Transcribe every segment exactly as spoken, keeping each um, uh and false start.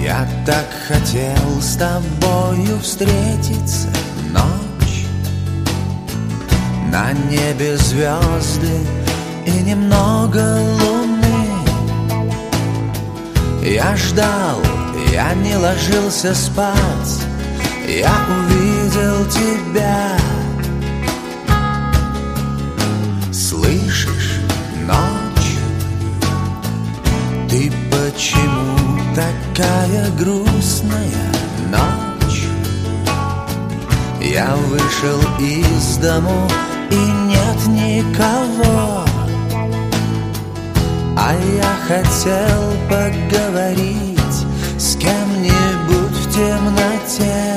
Я так хотел с тобою встретиться. Ночь, на небе звезды и немного луны. Я ждал, я не ложился спать. Я увидел тебя. Слышишь, ночь, ты почему такая грустная? Ночь, я вышел из дому и нет никого, а я хотел поговорить с кем-нибудь в темноте.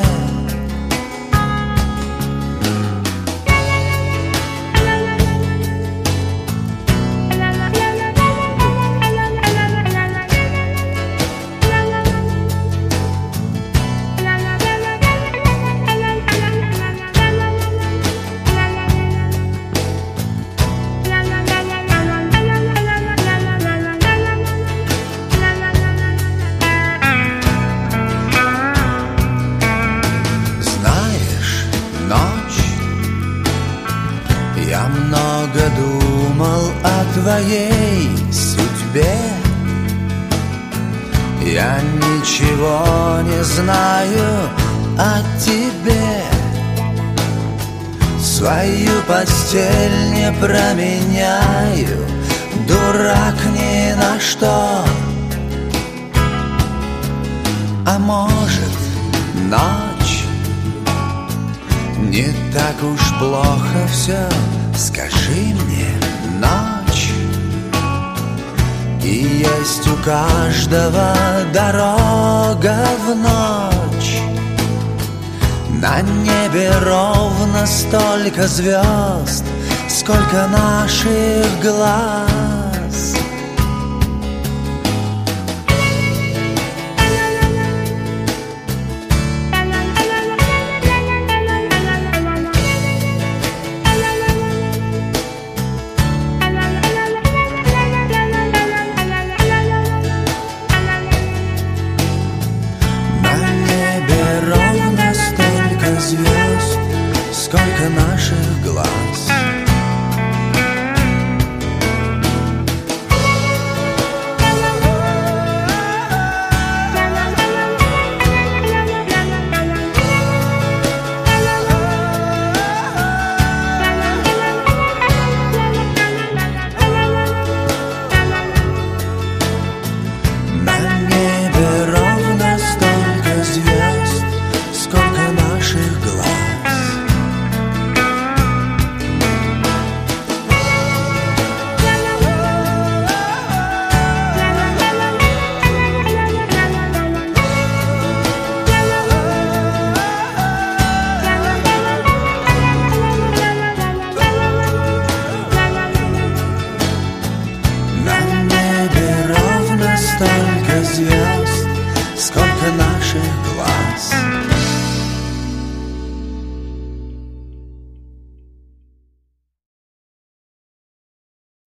Я много думал о твоей судьбе. Я ничего не знаю о тебе. Свою постель не променяю, дурак ни на что. А может, ночь, не так уж плохо все. Скажи мне, ночь, и есть у каждого дорога в ночь. На небе ровно столько звезд, сколько наших глаз.